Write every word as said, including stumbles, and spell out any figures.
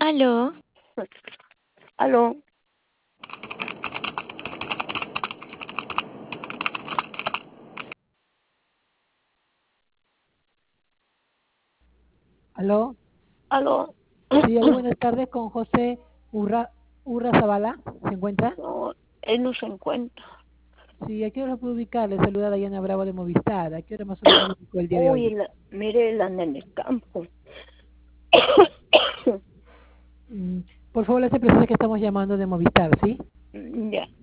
Aló, Aló, Aló, aló. sí, aló, buenas tardes con José Urra, Urra Zavala, ¿se encuentra? No, él no se encuentra. Sí, ¿a qué hora puedo ubicar? Le saluda Dayana Bravo de Movistar. ¿A qué hora más o menos lo ubicó el día de Uy, hoy? él- mire, él anda en el campo. Mm, por favor, le hace presente que estamos llamando de Movistar, ¿sí? Ya.